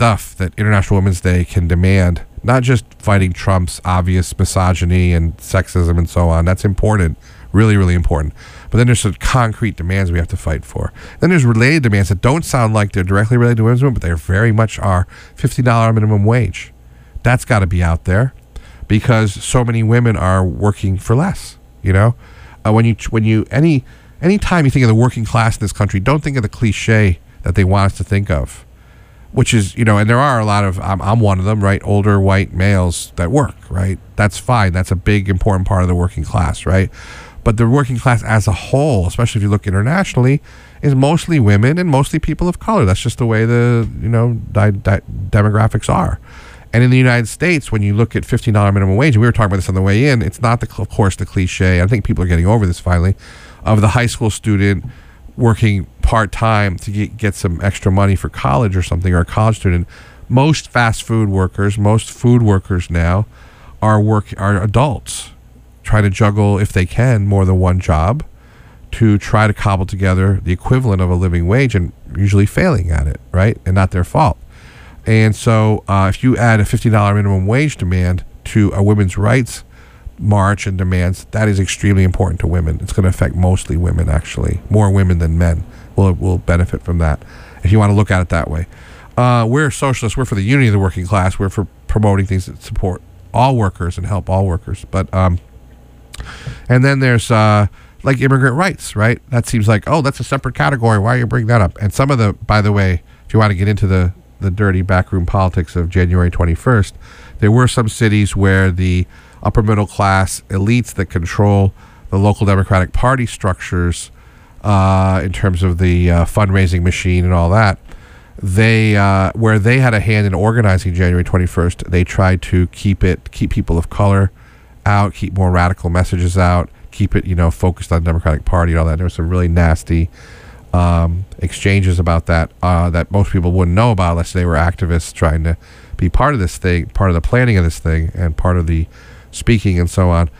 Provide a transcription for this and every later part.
stuff that International Women's Day can demand, not just fighting Trump's obvious misogyny and sexism and so on. That's important, really, really important. But then there's some concrete demands we have to fight for. Then there's related demands that don't sound like they're directly related to women's movement, but they very much are. $50 minimum wage. That's got to be out there because so many women are working for less. You know, any time you think of the working class in this country, don't think of the cliche that they want us to think of, which is, you know, and there are a lot of, I'm one of them, right? Older white males that work, right? That's fine. That's a big, important part of the working class, right? But the working class as a whole, especially if you look internationally, is mostly women and mostly people of color. That's just the way the, you know, demographics are. And in the United States, when you look at $15 minimum wage, and we were talking about this on the way in, it's not, of course, the cliche. I think people are getting over this finally, of the high school student working part-time to get some extra money for college or something, or a college student. Most fast food workers, most food workers now are adults trying to juggle, if they can, more than one job to try to cobble together the equivalent of a living wage, and usually failing at it, right? And not their fault. And so if you add a $50 minimum wage demand to a women's rights march and demands, that is extremely important to women. It's going to affect mostly women, actually. More women than men will benefit from that, if you want to look at it that way. We're socialists. We're for the unity of the working class. We're for promoting things that support all workers and help all workers. But and then there's like immigrant rights, right? That seems like, oh, that's a separate category. Why are you bringing that up? And some of the, by the way, if you want to get into the dirty backroom politics of January 21st, there were some cities where the upper middle class elites that control the local Democratic Party structures in terms of the fundraising machine and all that, they where they had a hand in organizing January 21st, they tried to keep people of color out, keep more radical messages out, keep it, you know, focused on the Democratic Party and all that. There was some really nasty exchanges about that that most people wouldn't know about unless they were activists trying to be part of this thing, part of the planning of this thing, and part of the speaking and so on.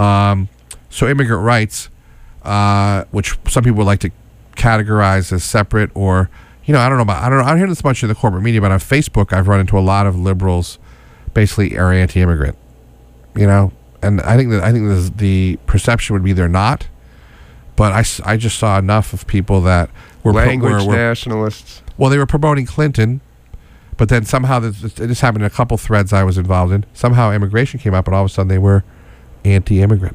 So immigrant rights, which some people would like to categorize as separate, or, you know, I don't hear this much in the corporate media, but on Facebook I've run into a lot of liberals basically are anti-immigrant, you know, and I think the perception would be they're not. But I just saw enough of people that were nationalists. Well, they were promoting Clinton, but then somehow this happened in a couple threads I was involved in. Somehow immigration came up, and all of a sudden they were anti-immigrant.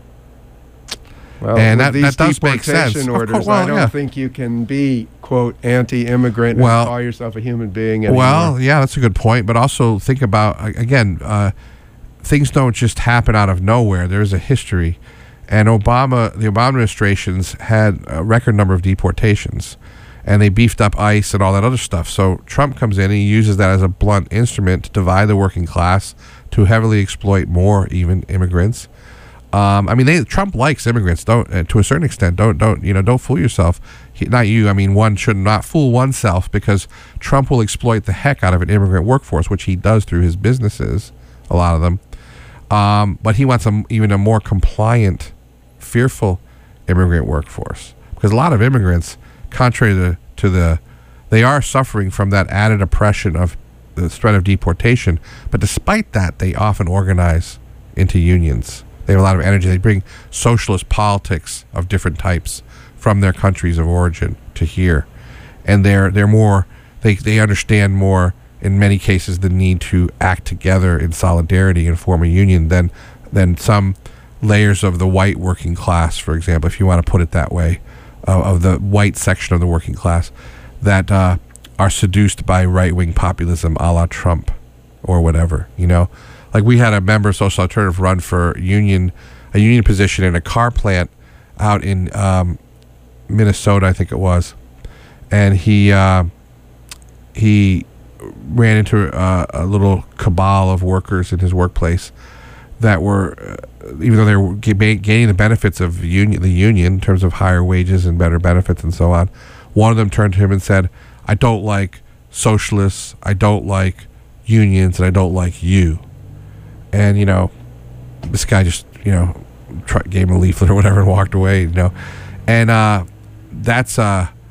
Well, and that does make sense. Orders, I don't think you can be, quote, anti-immigrant and call yourself a human being anymore. Well, yeah, that's a good point. But also think about, again, things don't just happen out of nowhere. There's a history. And the Obama administrations had a record number of deportations, and they beefed up ICE and all that other stuff. So Trump comes in and he uses that as a blunt instrument to divide the working class, to heavily exploit more even immigrants. I mean, Trump likes immigrants, to a certain extent. Don't fool yourself. One should not fool oneself, because Trump will exploit the heck out of an immigrant workforce, which he does through his businesses, a lot of them. But he wants even a more compliant, fearful immigrant workforce, because a lot of immigrants, contrary to they are suffering from that added oppression of the threat of deportation. But despite that, they often organize into unions. They have a lot of energy. They bring socialist politics of different types from their countries of origin to here, and they're more. They understand more, in many cases, the need to act together in solidarity and form a union than some layers of the white working class, for example, if you want to put it that way, of the white section of the working class that are seduced by right-wing populism a la Trump or whatever, you know. Like, we had a member of Social Alternative run for a union position in a car plant out in Minnesota, I think it was, and he ran into a little cabal of workers in his workplace that were, even though they were gaining the benefits of the union in terms of higher wages and better benefits and so on, one of them turned to him and said, "I don't like socialists, I don't like unions, and I don't like you." And, you know, this guy just, you know, gave him a leaflet or whatever and walked away, you know. And that's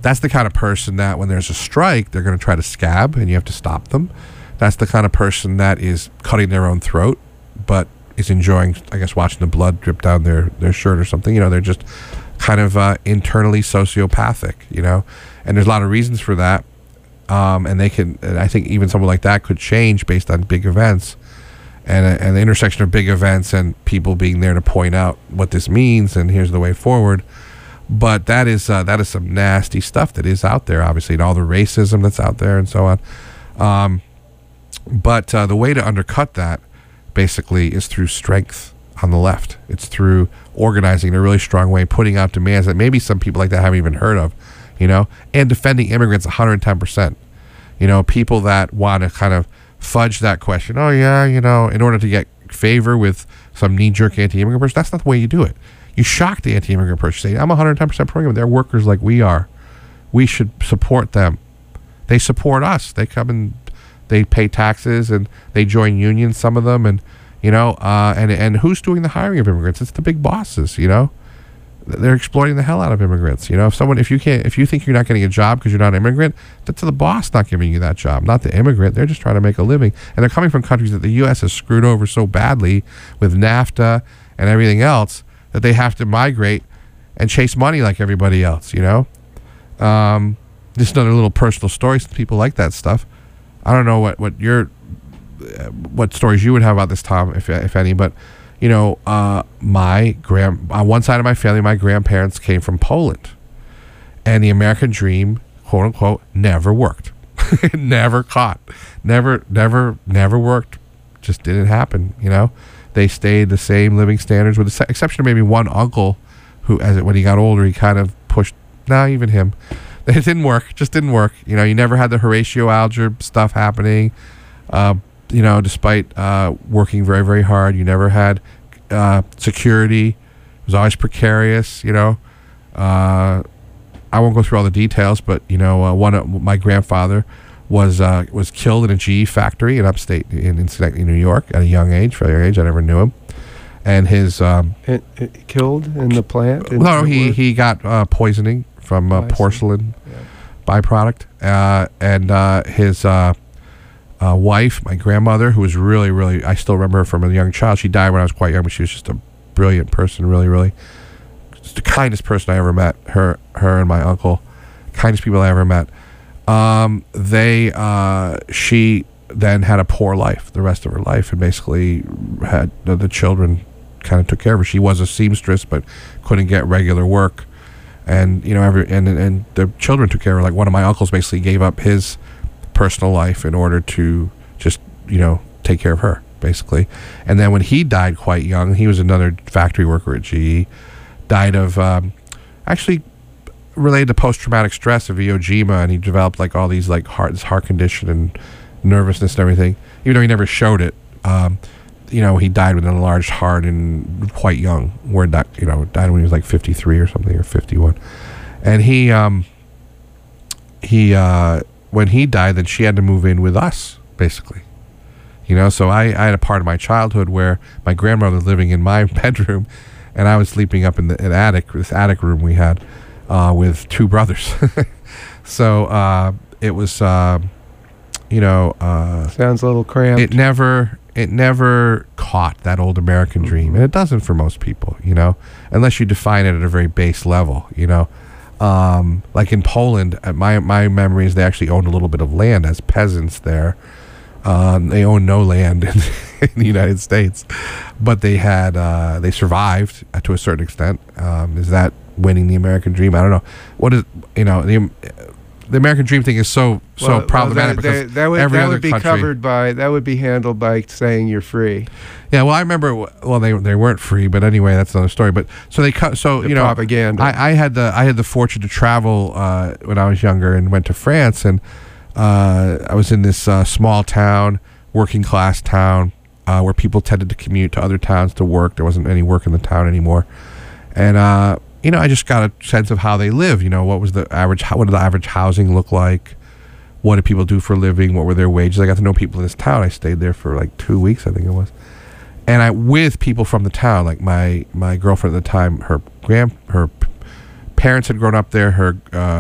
That's the kind of person that when there's a strike, they're going to try to scab, and you have to stop them. That's the kind of person that is cutting their own throat, but is enjoying, I guess, watching the blood drip down their shirt or something. They're just kind of internally sociopathic, and there's a lot of reasons for that. And I think even someone like that could change based on big events, and the intersection of big events and people being there to point out what this means and here's the way forward. But that is some nasty stuff that is out there, obviously, and all the racism that's out there and so on. But the way to undercut that, basically, is through strength on the left. It's through organizing in a really strong way, putting out demands that maybe some people like that haven't even heard of, and defending immigrants 110%. People that want to kind of fudge that question. Oh, yeah, in order to get favor with some knee-jerk anti-immigrant person. That's not the way you do it. You shock the anti-immigrant person. Say, I'm 110% pro-immigrant. They're workers like we are. We should support them. They support us. They come and they pay taxes and they join unions, some of them, and and who's doing the hiring of immigrants? It's the big bosses. They're exploiting the hell out of immigrants. If you think you're not getting a job because you're not an immigrant, that's the boss not giving you that job, not the immigrant. They're just trying to make a living, and they're coming from countries that the U.S. has screwed over so badly with NAFTA and everything else that they have to migrate and chase money like everybody else. Just another little personal story. People like that stuff. I don't know what stories you would have about this, Tom, if any, but on one side of my family, my grandparents came from Poland, and the American dream, quote unquote, never worked. Never worked. Just didn't happen. They stayed the same living standards, with the exception of maybe one uncle who, when he got older, he kind of pushed. Even him. It didn't work. Just didn't work. You never had the Horatio algebra stuff happening. Despite working very, very hard, you never had security. It was always precarious. I won't go through all the details, but my grandfather was killed in a GE factory in upstate in Schenectady, New York, at a young age. For a young age, I never knew him. And his killed in the plant. No, he got poisoning from porcelain byproduct, and his wife, my grandmother, who was really, really, I still remember her from a young child. She died when I was quite young, but she was just a brilliant person, really, really, just the kindest person I ever met. Her and my uncle, kindest people I ever met. She then had a poor life the rest of her life, and basically had the children kind of took care of her. She was a seamstress, but couldn't get regular work. And and the children took care of her. Like, one of my uncles basically gave up his personal life in order to just take care of her, basically. And then when he died quite young, he was another factory worker at GE, died of actually related to post-traumatic stress of Iwo Jima, and he developed like all these like heart condition and nervousness and everything, even though he never showed it. He died with an enlarged heart and quite young. Died when he was like 53 or something, or 51. And when he died, then she had to move in with us, basically. So I had a part of my childhood where my grandmother was living in my bedroom, and I was sleeping up in this attic room we had with two brothers. So it was, sounds a little cramped. It never caught that old American dream, and it doesn't for most people, unless you define it at a very base level, like in Poland, my memory is they actually owned a little bit of land as peasants there. They owned no land in the United States, but they survived to a certain extent. Is that winning the American dream? I don't know. What is, the American dream thing is so problematic, because that would be country, that would be handled by saying you're free. Yeah, well, I remember. Well, they weren't free, but anyway, that's another story. But propaganda. I had the fortune to travel when I was younger, and went to France, and I was in this small town, working class town, where people tended to commute to other towns to work. There wasn't any work in the town anymore, and I just got a sense of how they live. What did the average housing look like? What did people do for a living? What were their wages? I got to know people in this town. I stayed there for like 2 weeks, I think it was. And with people from the town, like my girlfriend at the time, her parents had grown up there. Her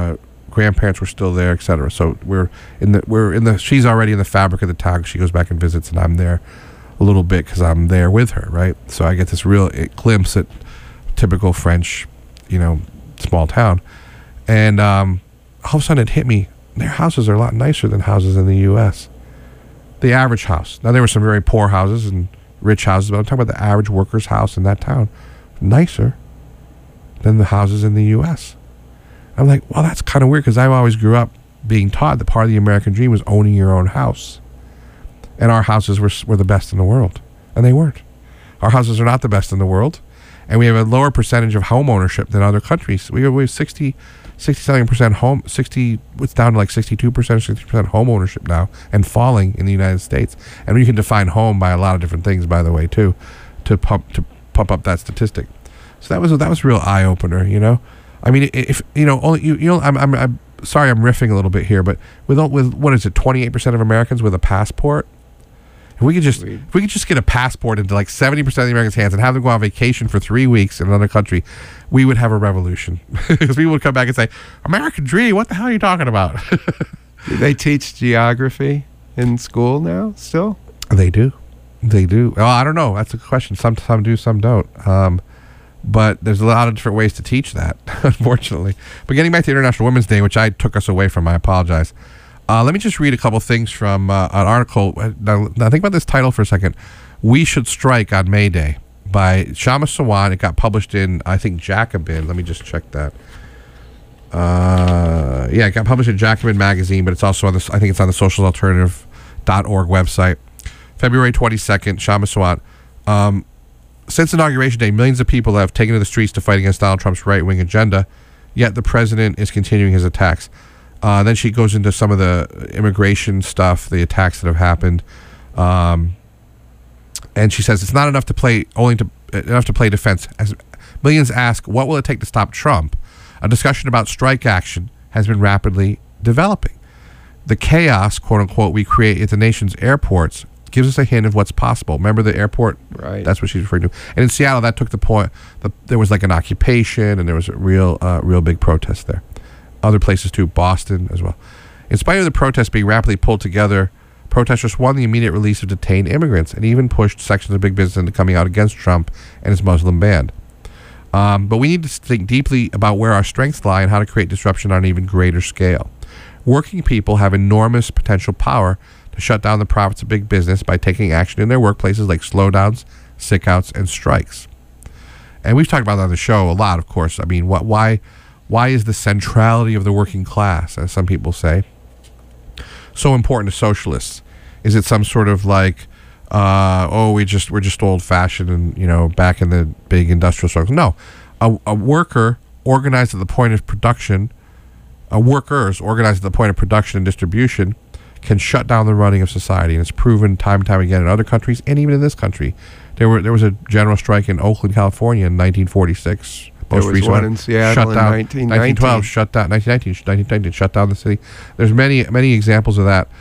grandparents were still there, etc. So she's already in the fabric of the town. She goes back and visits, and I'm there a little bit because I'm there with her, right? So I get this real glimpse at typical French, small town. And all of a sudden it hit me, their houses are a lot nicer than houses in the U.S. The average house. Now, there were some very poor houses and rich houses, but I'm talking about the average worker's house in that town. Nicer than the houses in the U.S. I'm like, well, that's kind of weird, because I always grew up being taught that part of the American dream was owning your own house. And our houses were the best in the world. And they weren't. Our houses are not the best in the world. And we have a lower percentage of home ownership than other countries. We have 60-something% home, it's down to like 62%, 60% home ownership now, and falling in the United States. And you can define home by a lot of different things, by the way, too, to pump up that statistic. So that was a real eye opener, I mean, if I'm sorry, I'm riffing a little bit here, but with what is it, 28% of Americans with a passport? If we could just get a passport into like 70% of the Americans' hands and have them go on vacation for 3 weeks in another country, we would have a revolution. Because people would come back and say, "American dream, what the hell are you talking about?" Do they teach geography in school now still? They do. Well, I don't know. That's a question. Some do, some don't. But there's a lot of different ways to teach that, unfortunately. But getting back to International Women's Day, which I took us away from, I apologize. Let me just read a couple things from an article. Now, think about this title for a second. "We Should Strike on May Day" by Shama Sawan. It got published in, I think, Jacobin. Let me just check that. It got published in Jacobin magazine, but it's also on I think it's on the socialsalternative.org website. February 22nd, Shama Sawan. Since Inauguration Day, millions of people have taken to the streets to fight against Donald Trump's right-wing agenda, yet the president is continuing his attacks. Then she goes into some of the immigration stuff, the attacks that have happened, and she says it's not enough to play defense. As millions ask, what will it take to stop Trump? A discussion about strike action has been rapidly developing. The chaos, quote unquote, we create at the nation's airports gives us a hint of what's possible. Remember the airport? Right. That's what she's referring to. And in Seattle, that took the point. There was like an occupation, and there was a real big protest there. Other places too, Boston as well. In spite of the protests being rapidly pulled together, protesters won the immediate release of detained immigrants and even pushed sections of big business into coming out against Trump and his Muslim ban. But we need to think deeply about where our strengths lie and how to create disruption on an even greater scale. Working people have enormous potential power to shut down the profits of big business by taking action in their workplaces like slowdowns, sickouts, and strikes. And we've talked about that on the show a lot, of course. I mean, why is the centrality of the working class, as some people say, so important to socialists? Is it some sort of like, we're just old-fashioned and back in the big industrial struggles? No, a worker organized at the point of production, workers organized at the point of production and distribution can shut down the running of society, and it's proven time and time again in other countries and even in this country. There was a general strike in Oakland, California in 1946. There was one in Seattle in 1912. Shut down 1919. Shut down the city. There's many examples of that.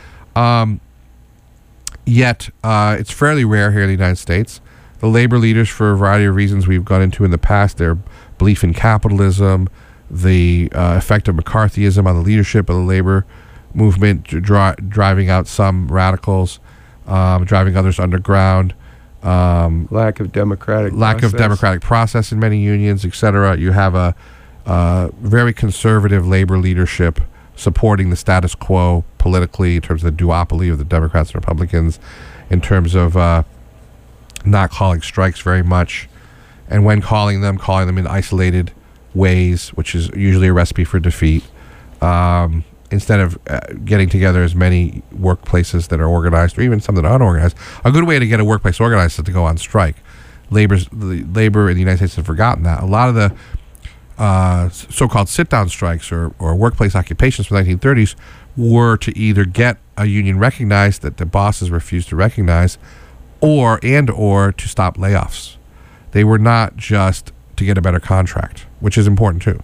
Yet it's fairly rare here in the United States. The labor leaders, for a variety of reasons we've gone into in the past, their belief in capitalism, the effect of McCarthyism on the leadership of the labor movement, driving out some radicals, driving others underground. Lack of democratic process in many unions, etc. You have a very conservative labor leadership supporting the status quo politically in terms of the duopoly of the Democrats and Republicans, in terms of not calling strikes very much, and when calling them in isolated ways, which is usually a recipe for defeat. Instead of getting together as many workplaces that are organized, or even some that are unorganized. A good way to get a workplace organized is to go on strike. Labor in the United States has forgotten that. A lot of the so-called sit-down strikes or workplace occupations from the 1930s were to either get a union recognized that the bosses refused to recognize, or to stop layoffs. They were not just to get a better contract, which is important too.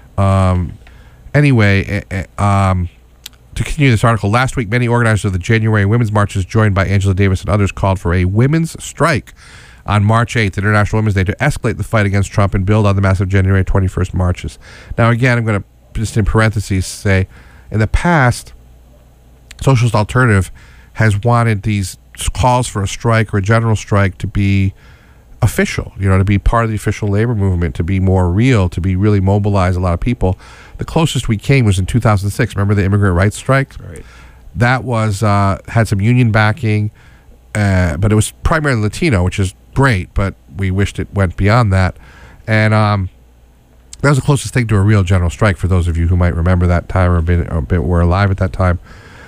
Anyway, to continue this article, last week, many organizers of the January Women's Marches, joined by Angela Davis and others, called for a women's strike on March 8th, International Women's Day, to escalate the fight against Trump and build on the massive January 21st marches. Now, again, I'm going to just in parentheses say, in the past, Socialist Alternative has wanted these calls for a strike or a general strike to be official, to be part of the official labor movement, to be more real, to be really mobilize a lot of people. The closest we came was in 2006. Remember the immigrant rights strike? Right. That was had some union backing, but it was primarily Latino, which is great, but we wished it went beyond that. And that was the closest thing to a real general strike for those of you who might remember that time or were alive at that time.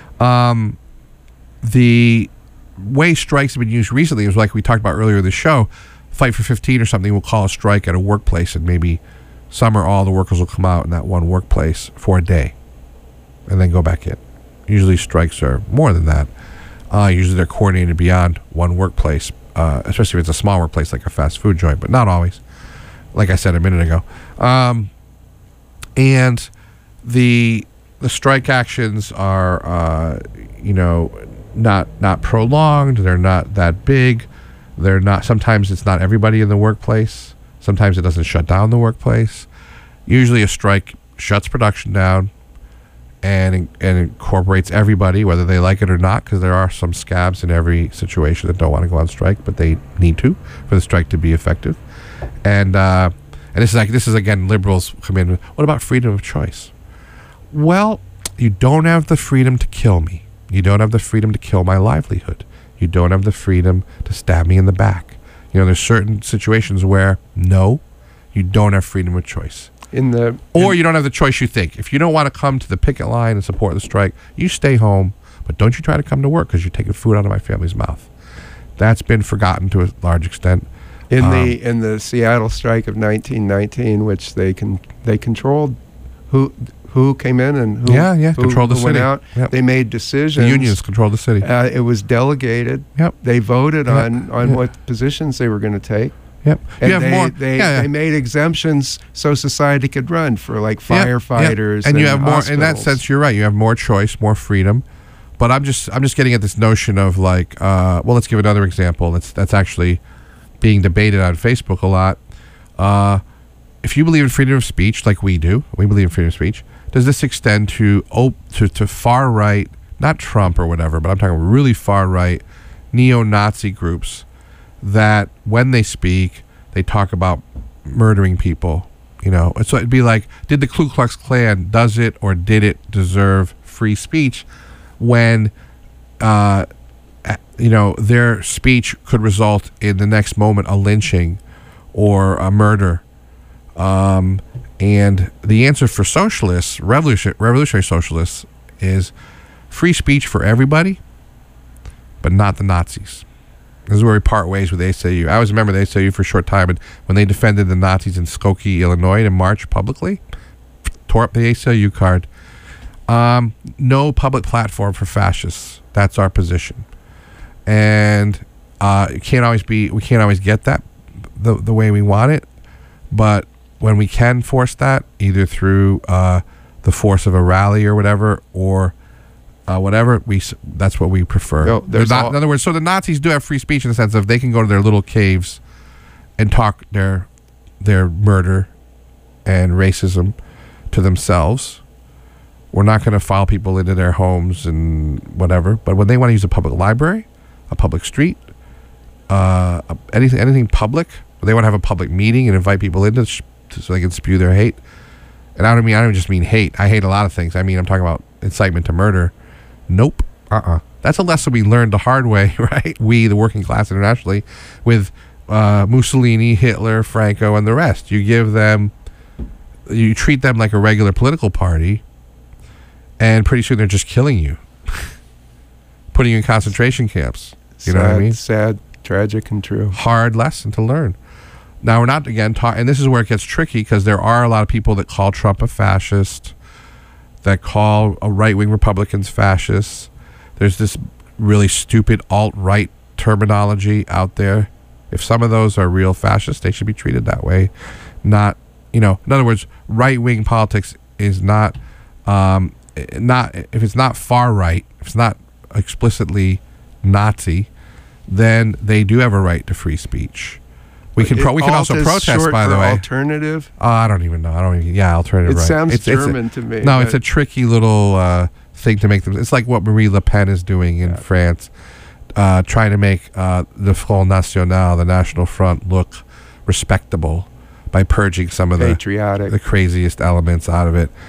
The way strikes have been used recently is like we talked about earlier in the show. Fight for 15 or something will call a strike at a workplace, and maybe some or all the workers will come out in that one workplace for a day and then go back in. Usually strikes are more than that. Usually they're coordinated beyond one workplace, especially if it's a small workplace like a fast food joint, but not always, like I said a minute ago. And the strike actions are, not prolonged. They're not that big. They're not. Sometimes it's not everybody in the workplace. Sometimes it doesn't shut down the workplace. Usually a strike shuts production down and incorporates everybody, whether they like it or not, because there are some scabs in every situation that don't want to go on strike, but they need to for the strike to be effective. And this is again, liberals come in with, what about freedom of choice? Well, you don't have the freedom to kill me. You don't have the freedom to kill my livelihood. You don't have the freedom to stab me in the back. There's certain situations where, no, you don't have freedom of choice. Or you don't have the choice you think. If you don't want to come to the picket line and support the strike, you stay home, but don't you try to come to work because you're taking food out of my family's mouth. That's been forgotten to a large extent. In the Seattle strike of 1919, which they controlled who came in and who controlled the city. Went out. Yep. They made decisions. The unions controlled the city. It was delegated. Yep. They voted on what positions they were going to take. Yep. And they made exemptions so society could run for like firefighters. And you have more hospitals. in that sense. You're right. You have more choice, more freedom. But I'm just getting at this notion of like, let's give another example. That's actually being debated on Facebook a lot. If you believe in freedom of speech, like we do, we believe in freedom of speech. Does this extend to far right, not Trump or whatever, but I'm talking really far right neo-Nazi groups that when they speak, they talk about murdering people, And so it'd be like, did the Ku Klux Klan, does it or did it deserve free speech when, their speech could result in the next moment a lynching or a murder? And the answer for socialists, revolutionary socialists, is free speech for everybody, but not the Nazis. This is where we part ways with the ACLU. I always remember the ACLU for a short time, and when they defended the Nazis in Skokie, Illinois, to march publicly, tore up the ACLU card. No public platform for fascists. That's our position, and we can't always get that the way we want it, but when we can force that, either through the force of a rally or whatever, or whatever, that's what we prefer. No, in other words, so the Nazis do have free speech in the sense of they can go to their little caves and talk their murder and racism to themselves. We're not going to file people into their homes and whatever. But when they want to use a public library, a public street, anything public, they want to have a public meeting and invite people in so they can spew their hate. And I don't just mean hate. I hate a lot of things. I'm talking about incitement to murder. Nope. That's a lesson we learned the hard way, right? We, the working class internationally, with Mussolini, Hitler, Franco, and the rest. You treat them like a regular political party, and pretty soon they're just killing you, putting you in concentration camps. You know what I mean? Sad, tragic, and true. Hard lesson to learn. Now, we're not, again, and this is where it gets tricky, because there are a lot of people that call Trump a fascist, that call right-wing Republicans fascists. There's this really stupid alt-right terminology out there. If some of those are real fascists, they should be treated that way. Not, in other words, right-wing politics is not if it's not far right, if it's not explicitly Nazi, then they do have a right to free speech. We can also Alt is protest, short by the for way. Alternative. I don't even know. Alternative. It right. sounds It's German to me. No, it's a tricky little thing to make them. It's like what Marie Le Pen is doing in France, trying to make the Front National, the National Front, look respectable by purging some of patriotic, the craziest elements out of it.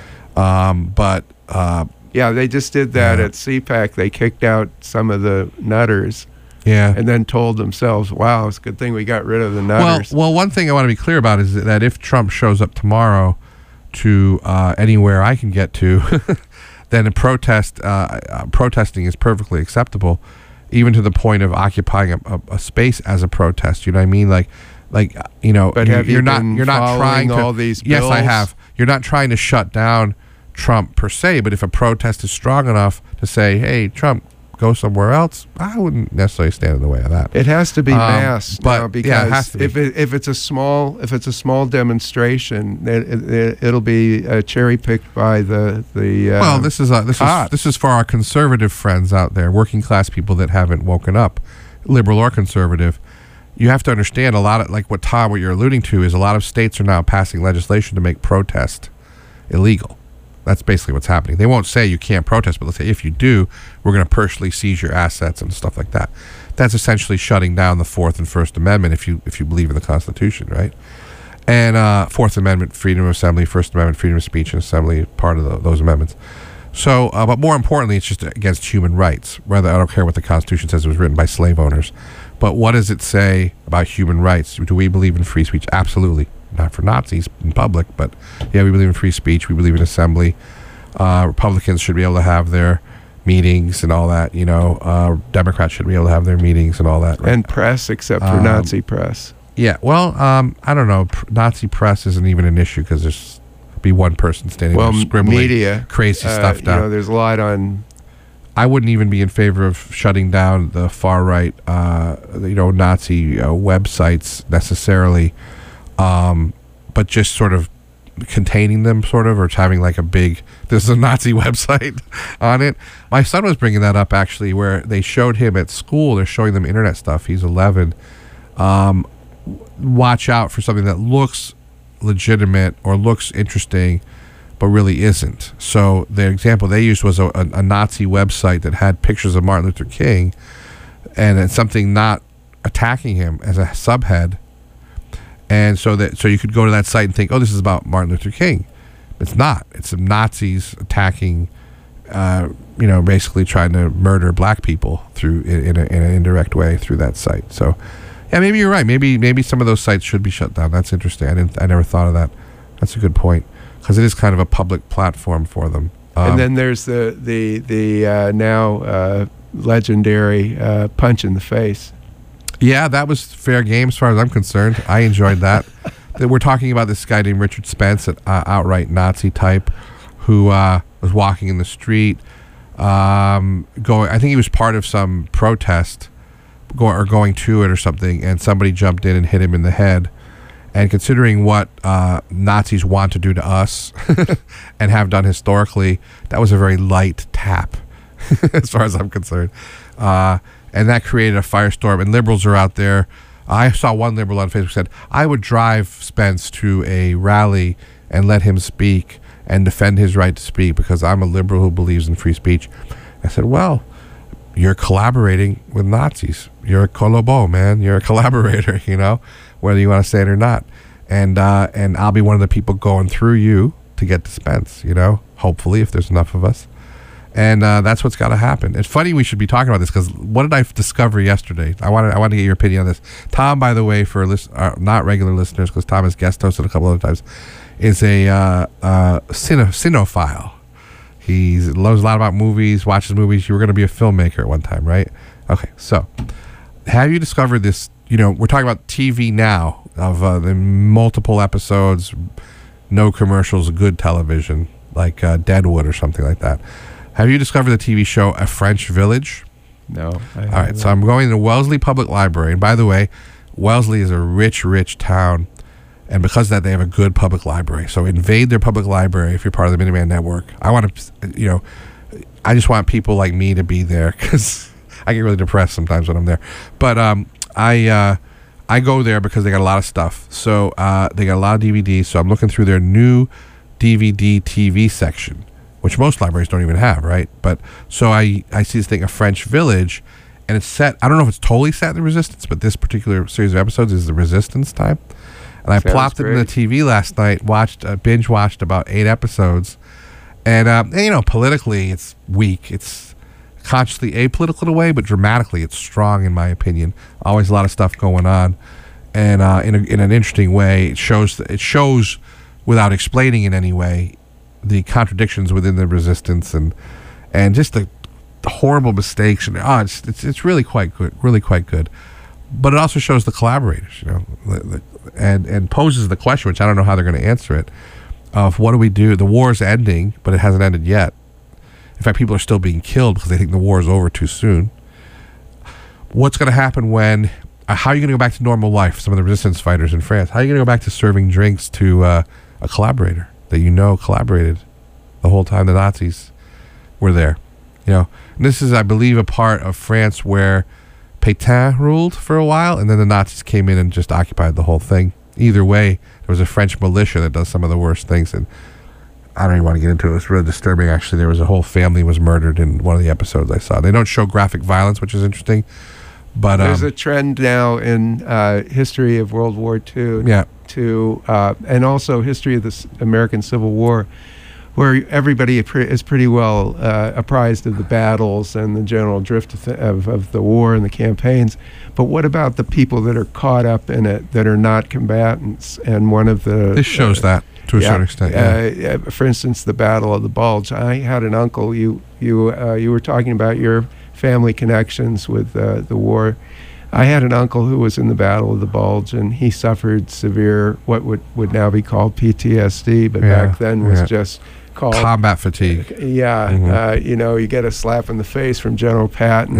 They just did that at CPAC. They kicked out some of the nutters. Yeah. And then told themselves, wow, it's a good thing we got rid of the nutters. Well, one thing I want to be clear about is that if Trump shows up tomorrow to anywhere I can get to, then protesting is perfectly acceptable, even to the point of occupying a space as a protest. You know what I mean? But you're not trying to. All these bills? Yes, I have. You're not trying to shut down Trump per se, but if a protest is strong enough to say, "Hey, Trump, go somewhere else," I wouldn't necessarily stand in the way of that. It has to be mass now, because it has to be. if it's a small demonstration, it'll be cherry picked by the. Well, this is for our conservative friends out there, working class people that haven't woken up, liberal or conservative. You have to understand a lot of what you're alluding to is a lot of states are now passing legislation to make protest illegal. That's basically what's happening. They won't say you can't protest, but they'll say if you do, we're going to personally seize your assets and stuff like that. That's essentially shutting down the Fourth and First Amendment if you believe in the Constitution, right? And Fourth Amendment, freedom of assembly; First Amendment, freedom of speech and assembly, part of those amendments. So, but more importantly, it's just against human rights. I don't care what the Constitution says; it was written by slave owners. But what does it say about human rights? Do we believe in free speech? Absolutely. Not for Nazis in public, but yeah, we believe in free speech. We believe in assembly. Republicans should be able to have their meetings and all that. Democrats should be able to have their meetings and all that. Right? And press, except for Nazi press. Yeah, well, I don't know. Nazi press isn't even an issue because there's be one person standing there scribbling media, crazy stuff down. There's a lot on. I wouldn't even be in favor of shutting down the far right, Nazi websites necessarily. But just sort of containing them, or having like this is a Nazi website on it. My son was bringing that up actually, where they showed him at school. They're showing them internet stuff. He's 11. Watch out for something that looks legitimate or looks interesting, but really isn't. So the example they used was a Nazi website that had pictures of Martin Luther King, and it's something not attacking him as a subhead. And so you could go to that site and think, oh, this is about Martin Luther King. It's not. It's some Nazis attacking, basically trying to murder black people in an indirect way through that site. So, yeah, maybe you're right. Maybe some of those sites should be shut down. That's interesting. I never thought of that. That's a good point, because it is kind of a public platform for them. And then there's the now legendary punch in the face. Yeah, that was fair game as far as I'm concerned. I enjoyed that. We're talking about this guy named Richard Spence, an outright Nazi type, who was walking in the street, I think he was part of some protest, going to it or something, and somebody jumped in and hit him in the head. And considering what Nazis want to do to us and have done historically, that was a very light tap, as far as I'm concerned. And that created a firestorm, and liberals are out there. I saw one liberal on Facebook said, I would drive Spence to a rally and let him speak and defend his right to speak because I'm a liberal who believes in free speech. I said, well, you're collaborating with Nazis. You're a collabo, man. You're a collaborator, whether you want to say it or not. And I'll be one of the people going through you to get to Spence, hopefully, if there's enough of us. And that's what's got to happen. It's funny we should be talking about this because what did I discover yesterday? I want to get your opinion on this. Tom, by the way, for not regular listeners, because Tom has guest hosted a couple other times, is a cinephile. He knows a lot about movies, watches movies. You were going to be a filmmaker at one time, right? Okay, so have you discovered this? We're talking about TV now of the multiple episodes, no commercials, good television, like Deadwood or something like that. Have you discovered the TV show A French Village? No. All right, so I'm going to Wellesley Public Library. And by the way, Wellesley is a rich, rich town. And because of that, they have a good public library. So invade their public library if you're part of the Minuteman Network. I just want people like me to be there because I get really depressed sometimes when I'm there. But I I go there because they got a lot of stuff. So they got a lot of DVDs. So I'm looking through their new DVD TV section, which most libraries don't even have, right? But so I see this thing, A French Village, and it's set. I don't know if it's totally set in the Resistance, but this particular series of episodes is the Resistance time. And I plopped it in the TV last night, binge watched about 8 episodes, and you know, politically it's weak. It's consciously apolitical in a way, but dramatically it's strong in my opinion. Always a lot of stuff going on, and in an interesting way, it shows without explaining in any way the contradictions within the Resistance and just the horrible mistakes, and it's really quite good. But it also shows the collaborators, you know, and poses the question, which I don't know how they're going to answer it, of what do we do? The war's ending, but it hasn't ended yet. In fact, people are still being killed because they think the war is over too soon. What's going to happen when? How are you going to go back to normal life? Some of the resistance fighters in France. How are you going to go back to serving drinks to a collaborator that you know collaborated the whole time the Nazis were there? You know, and this is, I believe, a part of France where Pétain ruled for a while, and then the Nazis came in and just occupied the whole thing. Either way, there was a French militia that does some of the worst things, and I don't even want to get into it. It was really disturbing, actually. There was a whole family was murdered in one of the episodes I saw. They don't show graphic violence, which is interesting, but there's a trend now in history of World War II and also history of the American Civil War, where everybody is pretty well apprised of the battles and the general drift of the war and the campaigns. But what about the people that are caught up in it that are not combatants? And one of the... This shows that to a certain extent. Yeah. For instance, the Battle of the Bulge. I had an uncle. You were talking about your family connections with the war. I had an uncle who was in the Battle of the Bulge, and he suffered severe, what would now be called PTSD, but back then was just called combat fatigue. You know, you get a slap in the face from General Patton.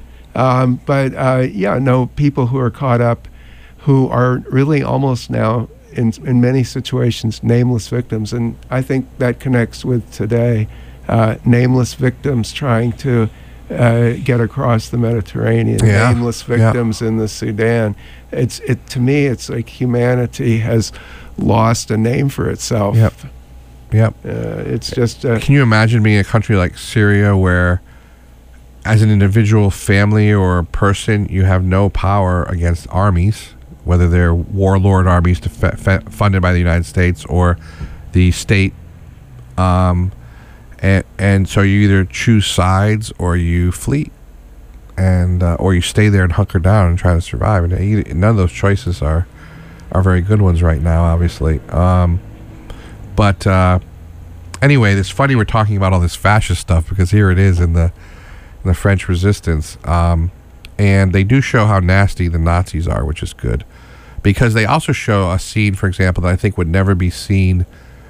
People who are caught up, who are really almost now in many situations nameless victims, and I think that connects with today. Nameless victims trying to get across the Mediterranean, nameless victims in the Sudan. To me, it's like humanity has lost a name for itself. Yep. It's just... Can you imagine being a country like Syria where, as an individual family or person, you have no power against armies, whether they're warlord armies funded by the United States or the state, and so you either choose sides or you flee, and or you stay there and hunker down and try to survive. And none of those choices are very good ones right now, obviously. But anyway, it's funny we're talking about all this fascist stuff because here it is in the French Resistance, and they do show how nasty the Nazis are, which is good, because they also show a scene, for example, that I think would never be seen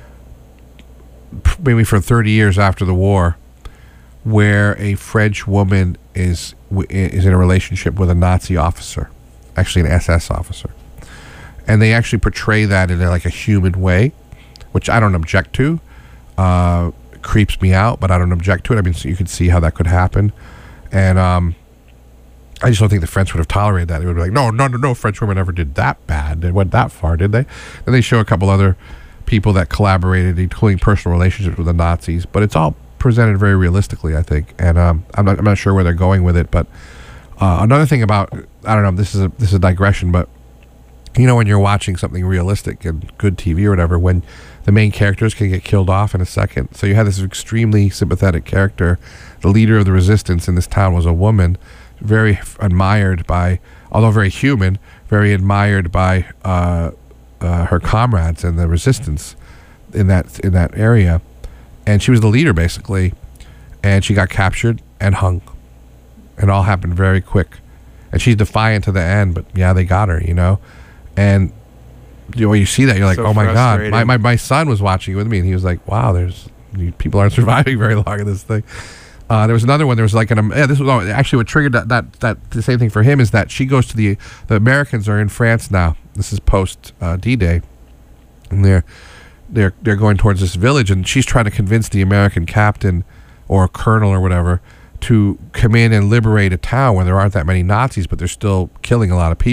maybe for 30 years after the war, where a French woman is in a relationship with a Nazi officer, actually an SS officer, and they actually portray that in like a human way, which I don't object to. Creeps me out, but I don't object to it. I mean, so you could see how that could happen, and I just don't think the French would have tolerated that. They would be like, no, French women never did that bad. They went that far, did they? And they show a couple other people that collaborated, including personal relationships with the Nazis, but it's all presented very realistically, I think, and I'm not sure where they're going with it. But another thing about, I don't know, this is a digression, but you know, when you're watching something realistic and good TV or whatever, when the main characters can get killed off in a second. So you had this extremely sympathetic character. The leader of the resistance in this town was a woman, very admired by, although very human, very admired by her comrades in the resistance in that area. And she was the leader, basically. And she got captured and hung. It all happened very quick. And she's defiant to the end, but yeah, they got her, you know. And when you see that, you're like, so oh my God. My son was watching it with me, and he was like, wow, people aren't surviving very long in this thing. There was another one. There was like actually what triggered that the same thing for him is that she goes to the Americans are in France now. This is post D-Day, and they're going towards this village, and she's trying to convince the American captain or colonel or whatever to come in and liberate a town where there aren't that many Nazis, but they're still killing a lot of people.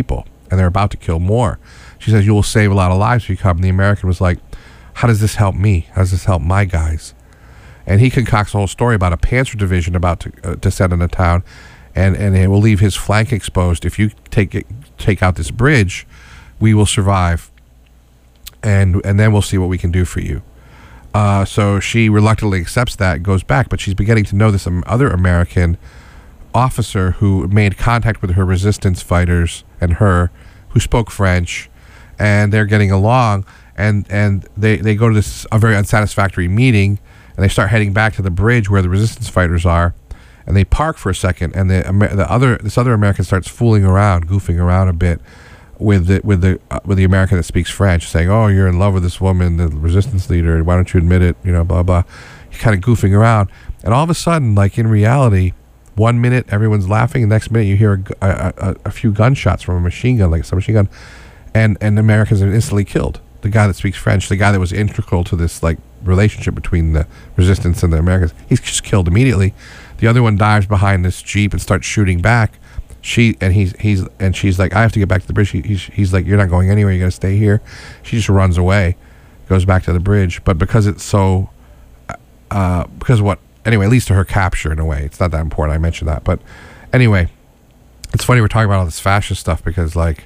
and they're about to kill more. She says, you will save a lot of lives if you come. And the American was like, how does this help me? How does this help my guys? And he concocts a whole story about a Panzer division about to descend on the town, and it will leave his flank exposed. If you take out this bridge, we will survive, and then we'll see what we can do for you. So she reluctantly accepts that and goes back, but she's beginning to know this other American officer who made contact with her resistance fighters and her, who spoke French, and they're getting along, and they go to a very unsatisfactory meeting, and they start heading back to the bridge where the resistance fighters are, and they park for a second, and this other American starts fooling around, goofing around a bit with the American that speaks French, saying, "Oh, you're in love with this woman, the resistance leader. Why don't you admit it? You know, blah blah." He's kind of goofing around, and all of a sudden, like in reality, 1 minute everyone's laughing, and the next minute you hear a few gunshots from a machine gun, like a submachine gun, and the Americans are instantly killed. The guy that speaks French, the guy that was integral to this like relationship between the resistance and the Americans, he's just killed immediately. The other one dives behind this Jeep and starts shooting back. She's like, I have to get back to the bridge. He's like, you're not going anywhere. You got to stay here. She just runs away, goes back to the bridge. But because it's so, because what? Anyway, it leads to her capture in a way. It's not that important. I mentioned that, but anyway, it's funny we're talking about all this fascist stuff because like,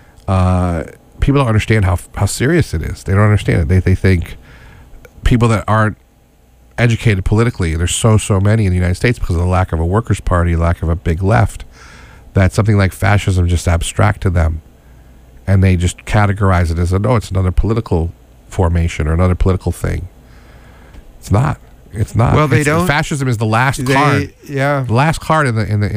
people don't understand how serious it is. They don't understand it. They think people that aren't educated politically, there's so many in the United States because of the lack of a workers' party, lack of a big left, that something like fascism just abstract to them, and they just categorize it as it's another political formation or another political thing. It's not. Well, they don't. Fascism is the last card. Yeah, the last card in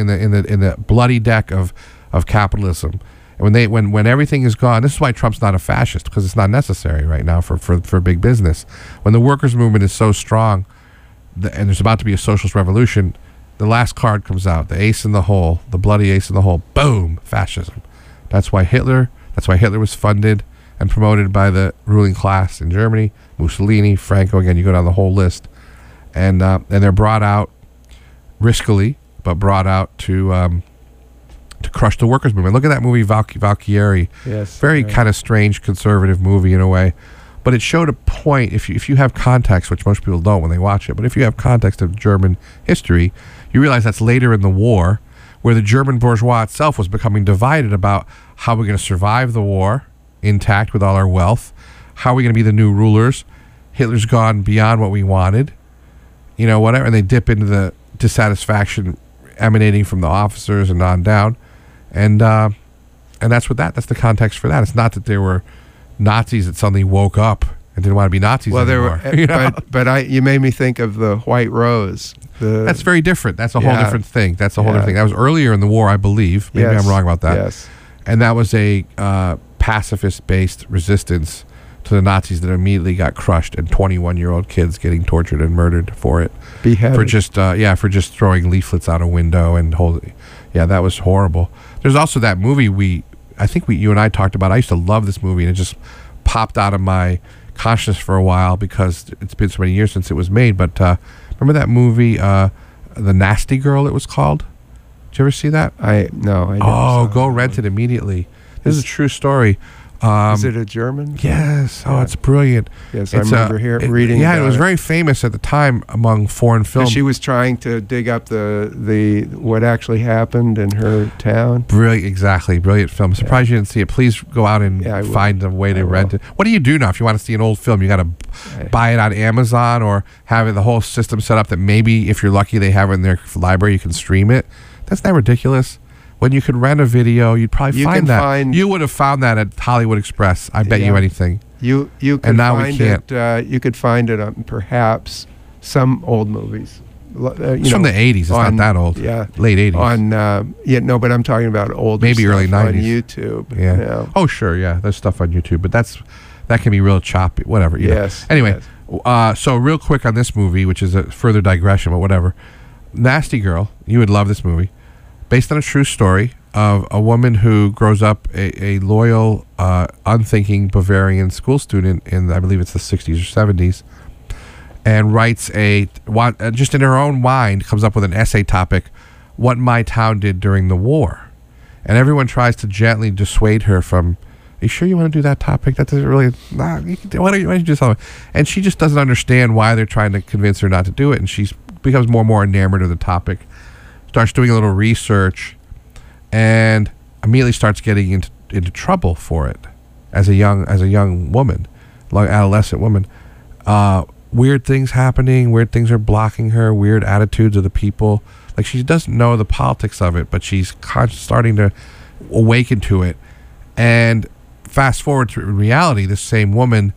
the bloody deck of capitalism. And when everything is gone, this is why Trump's not a fascist, because it's not necessary right now for big business. When the workers' movement is so strong, and there's about to be a socialist revolution, the last card comes out, the ace in the hole, the bloody ace in the hole. Boom, fascism. That's why Hitler was funded and promoted by the ruling class in Germany. Mussolini, Franco, again, you go down the whole list, and they're brought out riskily, but brought out to crush the workers' movement. Look at that movie Valkyrie. Yes, very kind of strange conservative movie in a way, but it showed a point. If you have context, which most people don't when they watch it, but if you have context of German history, you realize that's later in the war, where the German bourgeois itself was becoming divided about how we're going to survive the war intact with all our wealth. How are we going to be the new rulers? Hitler's gone beyond what we wanted, whatever, and they dip into the dissatisfaction emanating from the officers and on down. And that's the context for that. It's not that there were Nazis that suddenly woke up and didn't want to be Nazis anymore. But you made me think of the White Rose. That's very different. That's a whole different thing. That's a whole different thing. That was earlier in the war, I believe. Maybe I'm wrong about that. Yes. And that was a pacifist-based resistance to the Nazis that immediately got crushed, and 21-year-old kids getting tortured and murdered for it. Beheaded. For just throwing leaflets out a window and holding. Yeah, that was horrible. There's also that movie I think you and I talked about. I used to love this movie, and it just popped out of my consciousness for a while because it's been so many years since it was made. But remember that movie, The Nasty Girl, it was called? Did you ever see that? I never saw go rent it immediately. This is a true story. Is it a German? Yes. Oh, it's brilliant. Yes, I remember reading. Yeah, it was very famous at the time among foreign film. She was trying to dig up the what actually happened in her town. Brilliant, exactly. Brilliant film. Surprised you didn't see it. Please go out and find a way to rent it. What do you do now if you want to see an old film? You got to buy it on Amazon or have the whole system set up that maybe if you're lucky they have it in their library, you can stream it. That's not ridiculous. When you could rent a video, you'd probably find that. You would have found that at Hollywood Express. I bet you anything. You could and now find we can't. You could find it on perhaps some old movies. It's from the 80s. It's not that old. Yeah, late 80s. But I'm talking about old. Maybe early 90s on YouTube. Yeah. Oh, sure. Yeah, there's stuff on YouTube, but that can be real choppy. Whatever. Yes. Anyway, so real quick on this movie, which is a further digression, but whatever. Nasty Girl. You would love this movie. Based on a true story of a woman who grows up a loyal, unthinking Bavarian school student in, I believe it's the 60s or 70s, and writes just in her own mind, comes up with an essay topic, what my town did during the war. and everyone tries to gently dissuade her from, are you sure you want to do that topic? That doesn't really, why don't you do something? And she just doesn't understand why they're trying to convince her not to do it, and she becomes more and more enamored of the topic, starts doing a little research, and immediately starts getting into trouble for it as a young woman, like adolescent woman. Weird things happening, weird things are blocking her, weird attitudes of the people. Like, she doesn't know the politics of it, but she's starting to awaken to it. And fast forward to reality, this same woman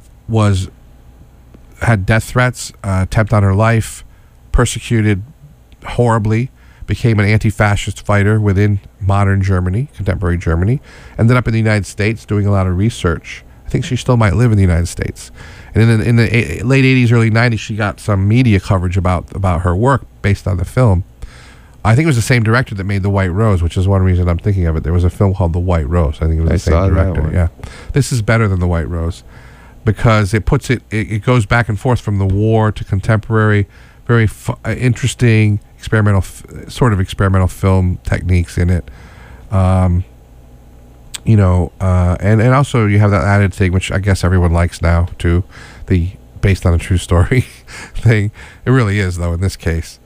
had death threats, attempt on her life, persecuted horribly, became an anti-fascist fighter within modern Germany, contemporary Germany, ended up in the United States doing a lot of research. I think she still might live in the United States. And in the late 80s, early 90s, she got some media coverage about her work based on the film. I think it was the same director that made The White Rose, which is one reason I'm thinking of it. There was a film called The White Rose. I think it was the same director. Yeah, this is better than The White Rose because it puts it goes back and forth from the war to contemporary, very interesting experimental film techniques in it. And also you have that added thing, which I guess everyone likes now too, the based on a true story thing. It really is, though, in this case.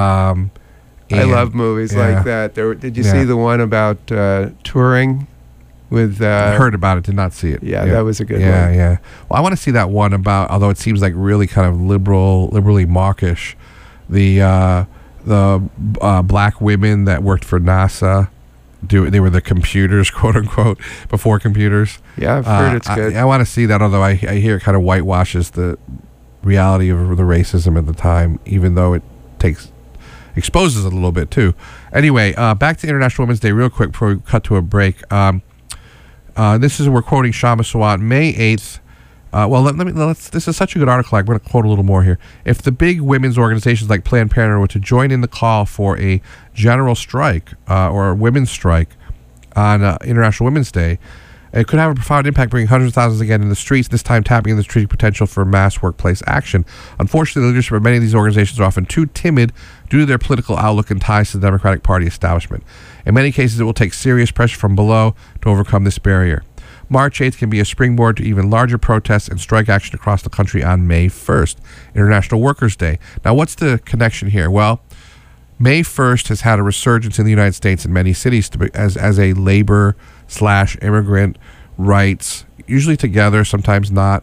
I love movies like that. Did you see the one about touring with... I heard about it, did not see it. Yeah, that was a good one. Yeah. Well, I want to see that one about, although it seems like really kind of liberally mawkish, the black women that worked for NASA. They were the computers, quote unquote, before computers. Yeah, I've heard it's good. I want to see that, although I hear it kind of whitewashes the reality of the racism at the time, even though it exposes it a little bit too. Anyway, back to International Women's Day real quick before we cut to a break. We're quoting Shama Sawant, May 8th. This is such a good article. I'm going to quote a little more here. If the big women's organizations like Planned Parenthood were to join in the call for a general strike or a women's strike on International Women's Day, it could have a profound impact, bringing hundreds of thousands again in the streets, this time tapping into the strategic potential for mass workplace action. Unfortunately, the leadership of many of these organizations are often too timid due to their political outlook and ties to the Democratic Party establishment. In many cases, it will take serious pressure from below to overcome this barrier. March 8th can be a springboard to even larger protests and strike action across the country on May 1st, International Workers' Day. Now, what's the connection here? Well, May 1st has had a resurgence in the United States in many cities as a labor/immigrant rights, usually together, sometimes not,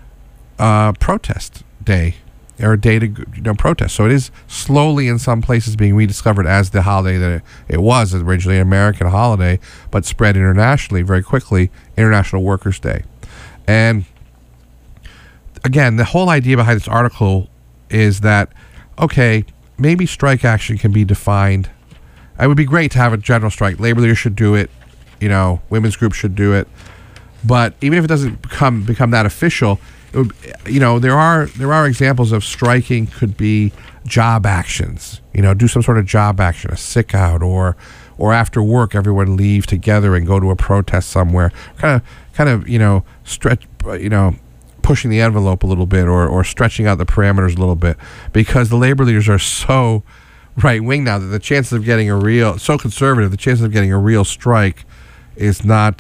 protest day or a day to protest. So it is slowly in some places being rediscovered as the holiday that it was originally, an American holiday, but spread internationally very quickly, International Workers' Day. And again, the whole idea behind this article is that, okay, maybe strike action can be defined. It would be great to have a general strike. Labor leaders should do it. Women's groups should do it. But even if it doesn't become that official, it would, there are examples of striking could be job actions. Do some sort of job action, a sick out, or after work, everyone leave together and go to a protest somewhere. Kind of stretch, pushing the envelope a little bit, or stretching out the parameters a little bit, because the labor leaders are so right wing now that the chances of getting so conservative, the chances of getting a real strike is not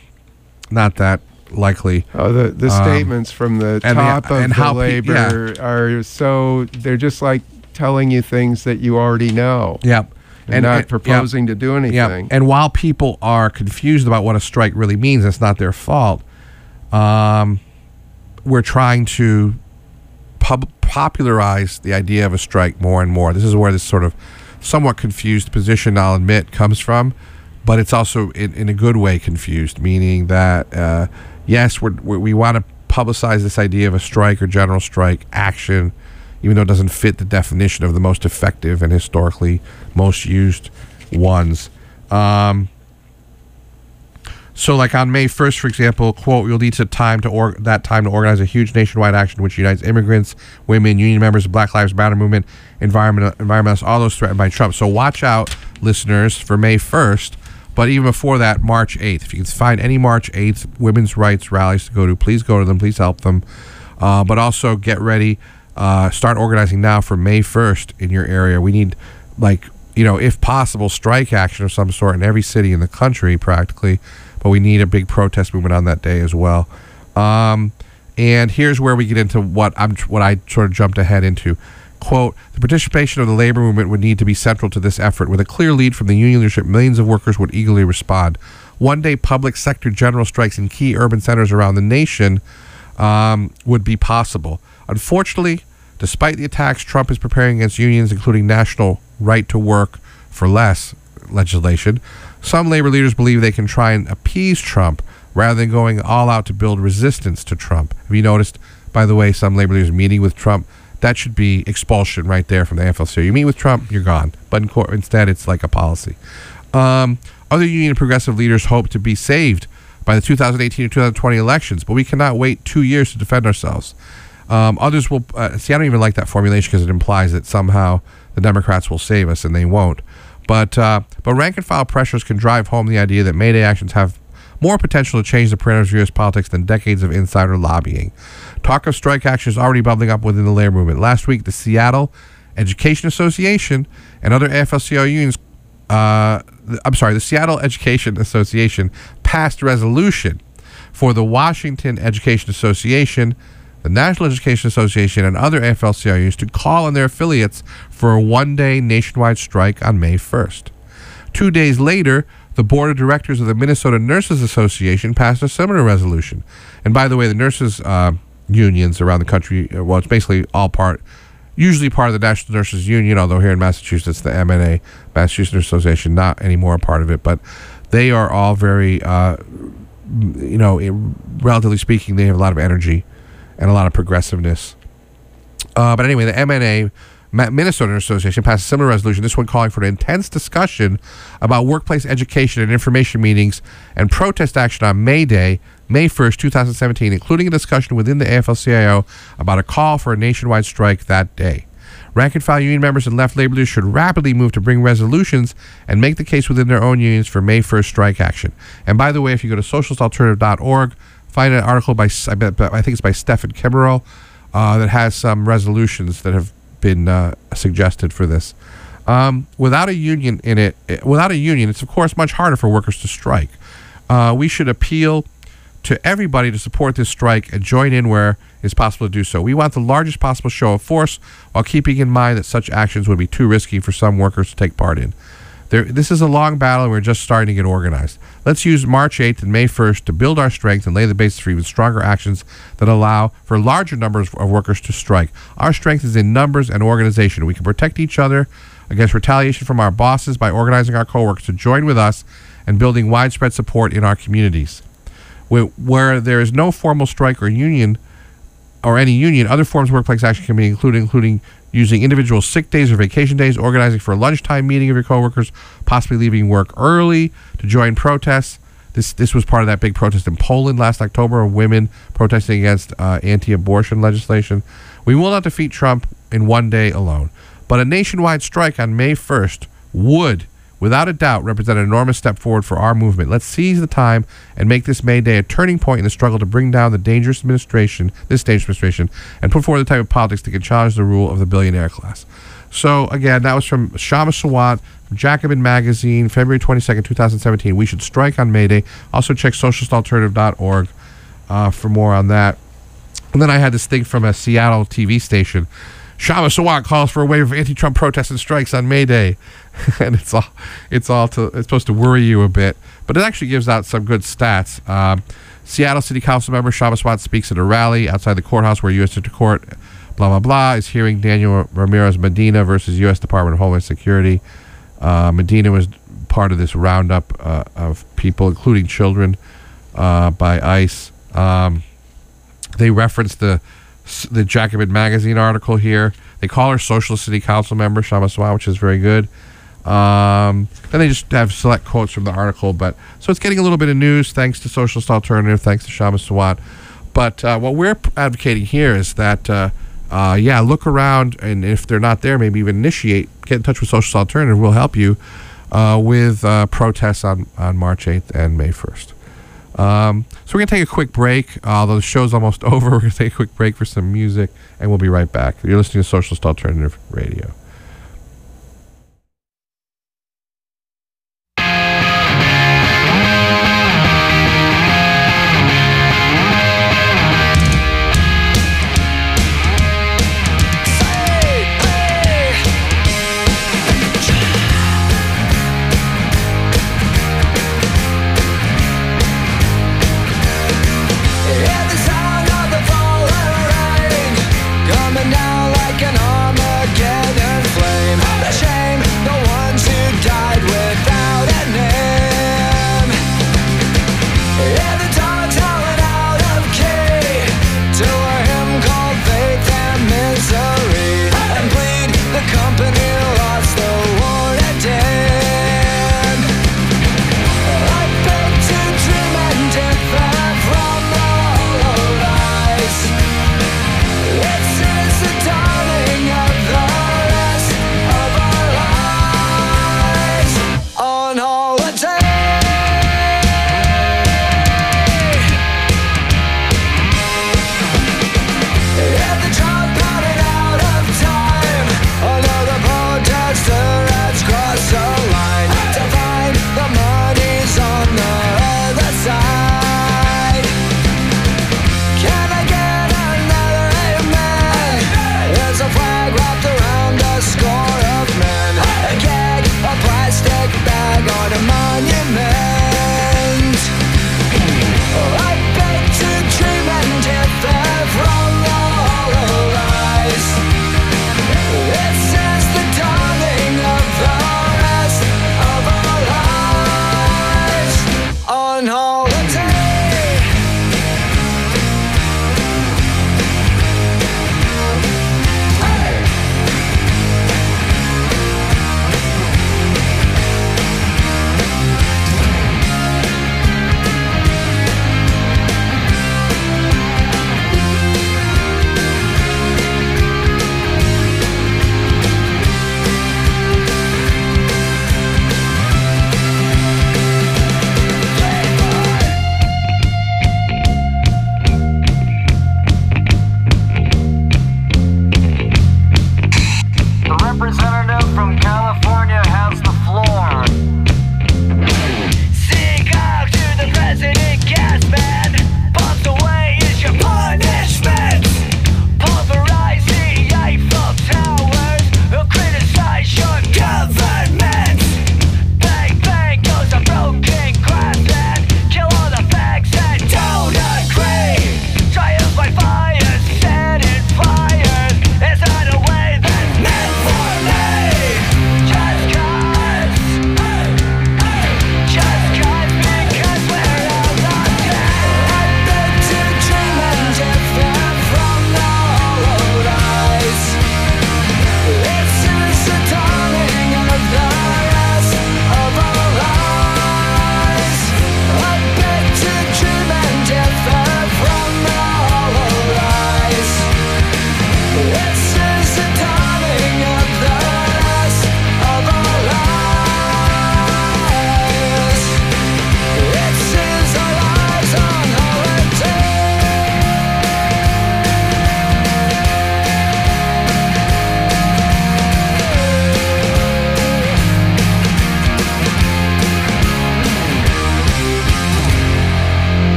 that likely. Oh, the statements from the top of the labor are so, they're just like telling you things that you already know. Yep. And not proposing to do anything. Yep. And while people are confused about what a strike really means, it's not their fault. We're trying to popularize the idea of a strike more and more. This is where this sort of somewhat confused position, I'll admit, comes from. But it's also in a good way confused, meaning that, yes, we want to publicize this idea of a strike or general strike action, even though it doesn't fit the definition of the most effective and historically most used ones. So like on May 1st, for example, quote, we'll need time to organize a huge nationwide action which unites immigrants, women, union members, the Black Lives Matter movement, environmentalists, all those threatened by Trump. So watch out, listeners, for May 1st. But even before that, March 8th. If you can find any March 8th women's rights rallies to go to, please go to them. Please help them. But also get ready. Start organizing now for May 1st in your area. We need if possible, strike action of some sort in every city in the country practically. But we need a big protest movement on that day as well. And here's where we get into what I sort of jumped ahead into. Quote, the participation of the labor movement would need to be central to this effort. With a clear lead from the union leadership, millions of workers would eagerly respond. One-day public sector general strikes in key urban centers around the nation would be possible. Unfortunately, despite the attacks Trump is preparing against unions, including national right to work for less legislation, some labor leaders believe they can try and appease Trump rather than going all out to build resistance to Trump. Have you noticed, by the way, some labor leaders meeting with Trump? That should be expulsion right there from the AFL-CIO. You meet with Trump, you're gone. But instead, it's like a policy. Other union and progressive leaders hope to be saved by the 2018 and 2020 elections, but we cannot wait 2 years to defend ourselves. Others will... see, I don't even like that formulation because it implies that somehow the Democrats will save us, and they won't. But rank-and-file pressures can drive home the idea that May Day actions have more potential to change the parameters of U.S. politics than decades of insider lobbying. Talk of strike action is already bubbling up within the labor movement. Last week, the Seattle Education Association and other AFL-CIO unions, the Seattle Education Association passed a resolution for the Washington Education Association, the National Education Association, and other AFL-CIO unions to call on their affiliates for a one-day nationwide strike on May 1st. 2 days later, the board of directors of the Minnesota Nurses Association passed a similar resolution. And by the way, the nurses unions around the country, well, it's basically usually part of the National Nurses Union, although here in Massachusetts, the MNA, Massachusetts Nurses Association, not anymore a part of it, but they are all very, relatively speaking, they have a lot of energy and a lot of progressiveness. But anyway, the MNA, Minnesota Nurses Association, passed a similar resolution, this one calling for an intense discussion about workplace education and information meetings and protest action on May Day, May 1st, 2017, including a discussion within the AFL-CIO about a call for a nationwide strike that day. Rank-and-file union members and left labor leaders should rapidly move to bring resolutions and make the case within their own unions for May 1st strike action. And by the way, if you go to socialistalternative.org, find an article by, I think it's by Stephen Kimmerell, that has some resolutions that have been suggested for this. Without a union, it's of course much harder for workers to strike. We should appeal to everybody to support this strike and join in where it's possible to do so. We want the largest possible show of force while keeping in mind that such actions would be too risky for some workers to take part in. This is a long battle, and we're just starting to get organized. Let's use March 8th and May 1st to build our strength and lay the basis for even stronger actions that allow for larger numbers of workers to strike. Our strength is in numbers and organization. We can protect each other against retaliation from our bosses by organizing our coworkers to join with us and building widespread support in our communities. Where there is no formal strike or union, or any union, other forms of workplace action can be included, including using individual sick days or vacation days, organizing for a lunchtime meeting of your coworkers, possibly leaving work early to join protests. This was part of that big protest in Poland last October of women protesting against anti-abortion legislation. We will not defeat Trump in one day alone, but a nationwide strike on May 1st would, without a doubt, represent an enormous step forward for our movement. Let's seize the time and make this May Day a turning point in the struggle to bring down this dangerous administration, and put forward the type of politics that can challenge the rule of the billionaire class. So, again, that was from Shama Sawant, from Jacobin Magazine, February 22nd, 2017. We should strike on May Day. Also check socialistalternative.org for more on that. And then I had this thing from a Seattle TV station. Shama Sawant calls for a wave of anti-Trump protests and strikes on May Day. And it's supposed to worry you a bit, but it actually gives out some good stats. Seattle City Council member Shama Sawant speaks at a rally outside the courthouse where U.S. District Court, blah, blah, blah, is hearing Daniel Ramirez Medina versus U.S. Department of Homeland Security. Medina was part of this roundup of people, including children, by ICE. They referenced the Jacobin Magazine article here. They call her Socialist City Council member, Shama Sawant, which is very good. Then they just have select quotes from the article. So it's getting a little bit of news thanks to Socialist Alternative, thanks to Shama Sawant. But what we're advocating here is that, look around, and if they're not there, maybe even get in touch with Socialist Alternative. We'll help you with protests on March 8th and May 1st. So we're going to take a quick break. Although the show's almost over, we're going to take a quick break for some music, and we'll be right back. You're listening to Socialist Alternative Radio.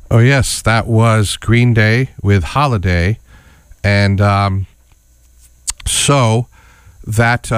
Oh, yes, that was Green Day with Holiday. And so that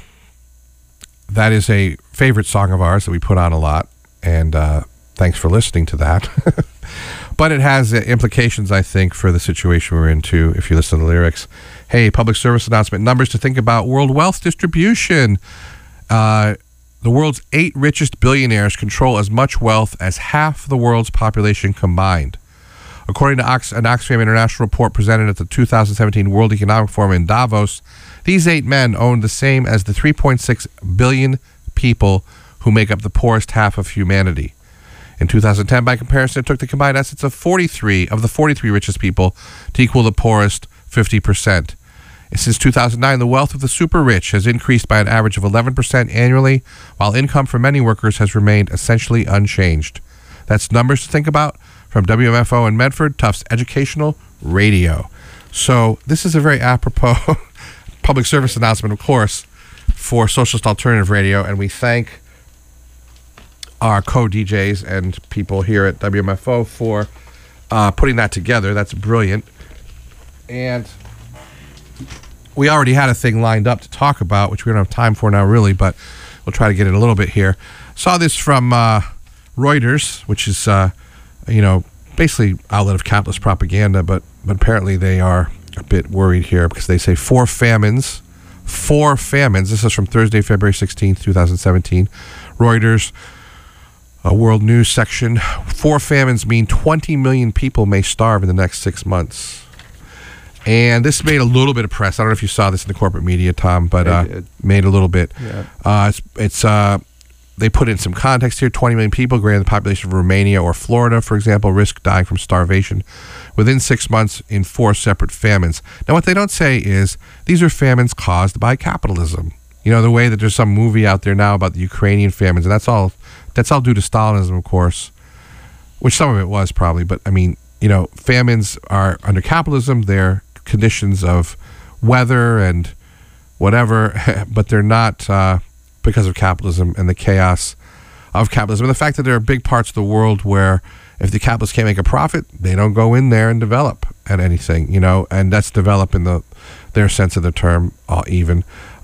is a favorite song of ours that we put on a lot. And thanks for listening to that. But it has implications, I think, for the situation we're in, too, if you listen to the lyrics. Hey, public service announcement, numbers to think about, world wealth distribution. The world's 8 richest billionaires control as much wealth as half the world's population combined. According to an Oxfam International report presented at the 2017 World Economic Forum in Davos, these 8 men own the same as the 3.6 billion people who make up the poorest half of humanity. In 2010, by comparison, it took the combined assets of 43 of the 43 richest people to equal the poorest 50%. And since 2009, the wealth of the super rich has increased by an average of 11% annually, while income for many workers has remained essentially unchanged. That's numbers to think about from WMFO in Medford, Tufts Educational Radio. So this is a very apropos public service announcement, of course, for Socialist Alternative Radio, and we thank our co-DJs and people here at WMFO for putting that together. That's brilliant. And we already had a thing lined up to talk about, which we don't have time for now, really, but we'll try to get it a little bit here. Saw this from Reuters, which is, basically outlet of capitalist propaganda, but apparently they are a bit worried here because they say 4 famines. This is from Thursday, February 16th, 2017. Reuters, a world news section. 4 famines mean 20 million people may starve in the next 6 months. And this made a little bit of press. I don't know if you saw this in the corporate media, Tom, but made a little bit. Yeah. They put in some context here. 20 million people, greater than the population of Romania or Florida, for example, risk dying from starvation within 6 months in 4 separate famines. Now, what they don't say is these are famines caused by capitalism. You know, the way that there's some movie out there now about the Ukrainian famines, and that's all due to Stalinism, of course, which some of it was probably. But, I mean, famines are under capitalism. They're conditions of weather and whatever, but they're not because of capitalism and the chaos of capitalism. And the fact that there are big parts of the world where if the capitalists can't make a profit, they don't go in there and develop at anything, and that's develop in their sense of the term, even.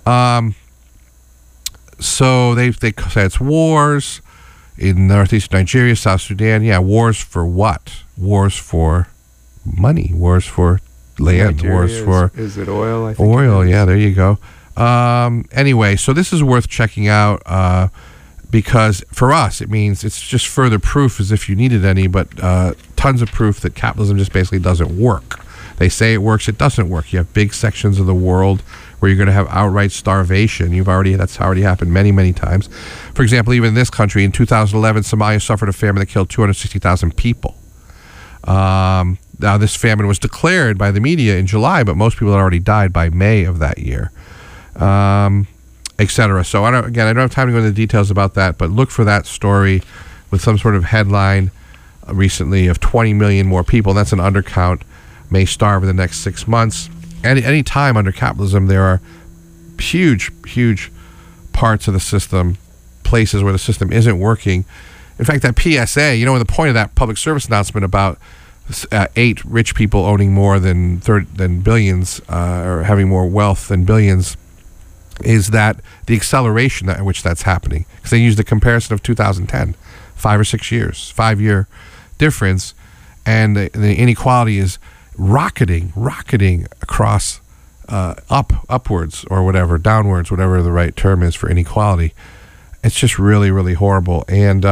So they say it's wars in northeastern Nigeria, South Sudan. Yeah, wars for what? Wars for money. Wars for land. Nigeria wars for... Is it oil? I think oil, yeah, there you go. Anyway, so this is worth checking out because for us, it means it's just further proof as if you needed any, but tons of proof that capitalism just basically doesn't work. They say it works, it doesn't work. You have big sections of the world where you're going to have outright starvation. That's already happened many, many times. For example, even in this country, in 2011, Somalia suffered a famine that killed 260,000 people. Now, this famine was declared by the media in July, but most people had already died by May of that year, etc. So, I don't have time to go into the details about that, but look for that story with some sort of headline recently of 20 million more people. That's an undercount, may starve in the next 6 months. Any time under capitalism, there are huge, huge parts of the system, places where the system isn't working. In fact, that PSA, the point of that public service announcement about 8 rich people owning more than billions, or having more wealth than billions, is that the acceleration at which that's happening. Because they use the comparison of 2010, 5 or 6 years, 5-year difference, and the inequality is rocketing across upwards or whatever, downwards, whatever the right term is for inequality. It's just really, really horrible. And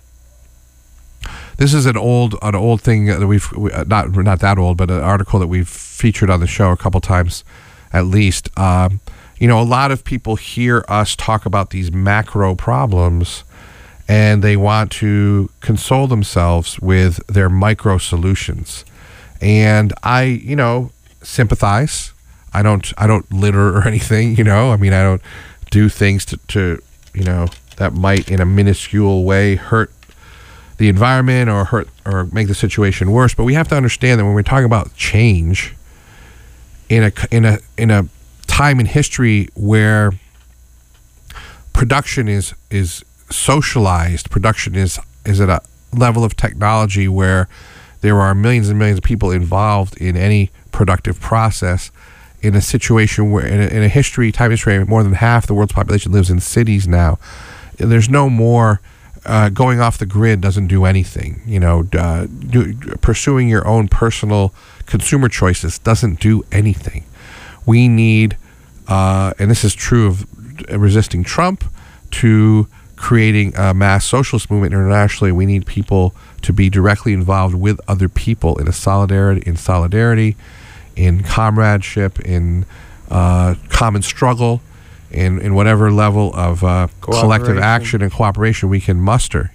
this is an old thing that we've not that old, but an article that we've featured on the show a couple times, at least. A lot of people hear us talk about these macro problems, and they want to console themselves with their micro solutions. And I, sympathize. I don't litter or anything, I don't do things to that might in a minuscule way hurt the environment or make the situation worse. But we have to understand that when we're talking about change in a time in history where production is socialized, production is at a level of technology where there are millions and millions of people involved in any productive process. In a situation where, in a time history, more than half the world's population lives in cities now. There's no more going off the grid doesn't do anything. Pursuing your own personal consumer choices doesn't do anything. We need, and this is true of resisting Trump, to creating a mass socialist movement internationally. We need people to be directly involved with other people in solidarity, in comradeship, in common struggle, in whatever level of collective action and cooperation we can muster,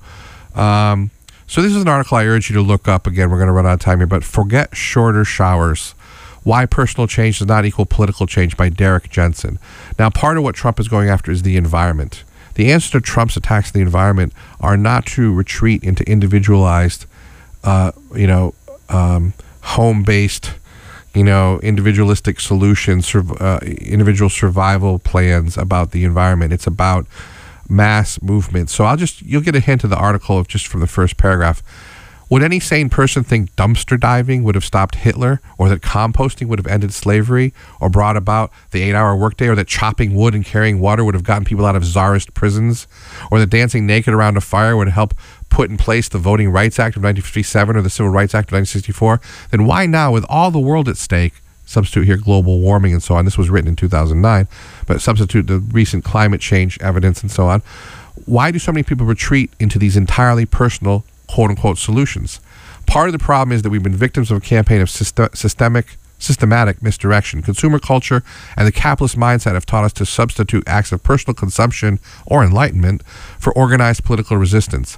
So this is an article I urge you to look up. Again, we're going to run out of time here, but Forget Shorter Showers: Why Personal Change Does Not Equal Political Change by Derek Jensen. Now, part of what Trump is going after is the environment. The answer to Trump's attacks on the environment are not to retreat into individualized, home-based, individualistic solutions, individual survival plans about the environment. It's about mass movement. So you'll get a hint of the article just from the first paragraph. Would any sane person think dumpster diving would have stopped Hitler, or that composting would have ended slavery, or brought about the 8-hour workday, or that chopping wood and carrying water would have gotten people out of czarist prisons, or that dancing naked around a fire would help put in place the Voting Rights Act of 1957 or the Civil Rights Act of 1964? Then why now, with all the world at stake, substitute here global warming and so on, this was written in 2009, but substitute the recent climate change evidence and so on, why do so many people retreat into these entirely personal quote-unquote solutions? Part of the problem is that we've been victims of a campaign of systematic misdirection. Consumer culture and the capitalist mindset have taught us to substitute acts of personal consumption or enlightenment for organized political resistance.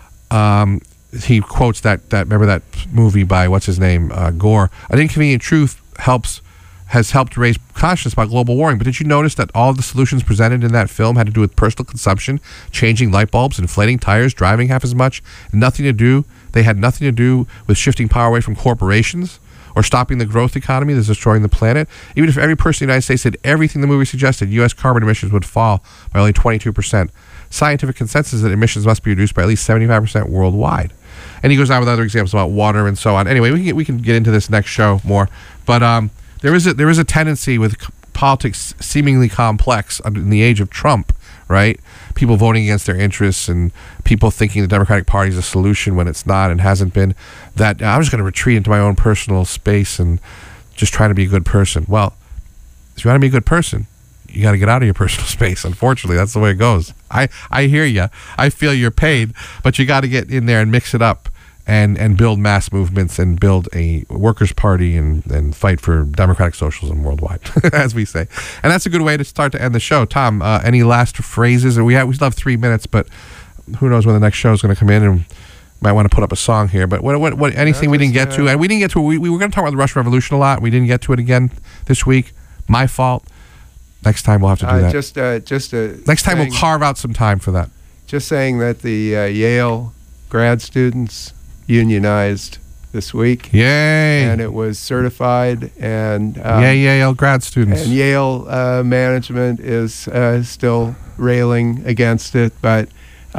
He quotes that remember that movie by what's his name, Gore. An Inconvenient Truth has helped raise consciousness about global warming. But did you notice that all of the solutions presented in that film had to do with personal consumption, changing light bulbs, inflating tires, driving half as much? They had nothing to do with shifting power away from corporations or stopping the growth economy that's destroying the planet. Even if every person in the United States did everything the movie suggested, U.S. carbon emissions would fall by only 22%. Scientific consensus is that emissions must be reduced by at least 75% worldwide. And he goes on with other examples about water and so on. Anyway, we can get into this next show more. But there is a tendency with politics seemingly complex in the age of Trump, right? People voting against their interests and people thinking the Democratic Party is a solution when it's not and hasn't been, that I'm just going to retreat into my own personal space and just try to be a good person. Well, if you want to be a good person, you got to get out of your personal space. Unfortunately, that's the way it goes. I hear you. I feel your pain, but you got to get in there and mix it up and build mass movements and build a workers' party and fight for democratic socialism worldwide, as we say. And that's a good way to start to end the show. Tom, any last phrases? We still have 3 minutes, but who knows when the next show is going to come in, and might want to put up a song here. But what anything we didn't get to? And we didn't get to. We were going to talk about the Russian Revolution a lot. We didn't get to it again this week. My fault. Next time we'll have to do that. Next time we'll carve out some time for that. Just saying that the Yale grad students unionized this week. Yay! And it was certified. And yay, Yale grad students. And Yale management is still railing against it, but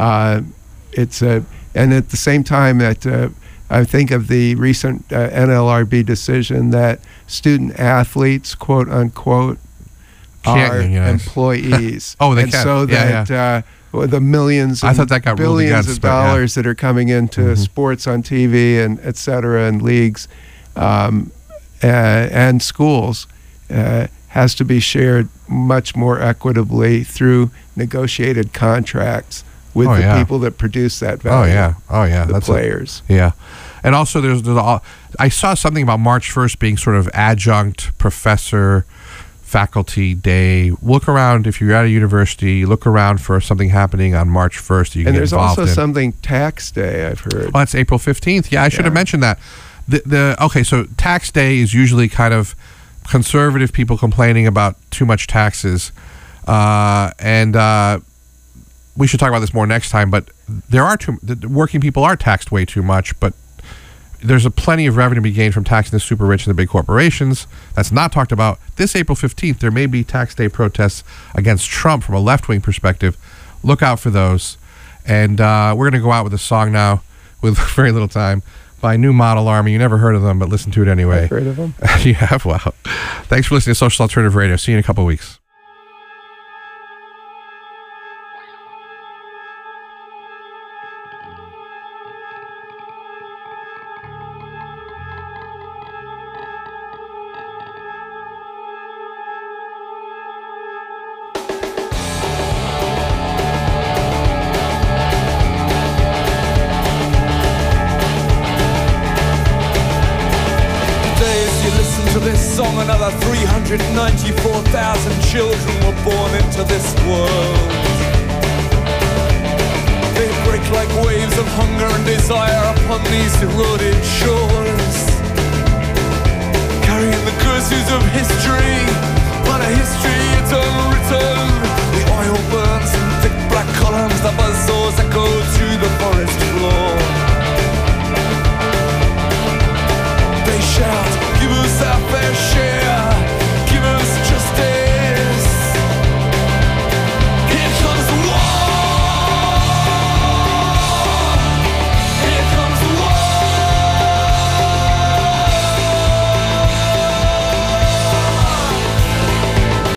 it's and at the same time that I think of the recent NLRB decision that student athletes, quote unquote, are employees. Oh, they and can. So that the millions and billions of dollars that are coming into sports on TV and et cetera, and leagues and schools has to be shared much more equitably through negotiated contracts with the people that produce that value. The players. And also I saw something about March 1st being sort of adjunct professor faculty day. Look around if you're at a university. Look around for something happening on March 1st. You can and there's also something tax day, I've heard. Oh, that's April 15th. Yeah, I should have mentioned that. Okay, so tax day is usually kind of conservative people complaining about too much taxes, and we should talk about this more next time. But the working people are taxed way too much, but there's plenty of revenue to be gained from taxing the super rich and the big corporations. That's not talked about. This April 15th, there may be tax day protests against Trump from a left-wing perspective. Look out for those. And we're going to go out with a song now with very little time. by New Model Army. You never heard of them, but listen to it anyway. I've heard of them. You have? Wow. Thanks for listening to Social Alternative Radio. See you in a couple of weeks. Another 394,000 children were born into this world. They break like waves of hunger and desire upon these eroded shores, carrying the curses of history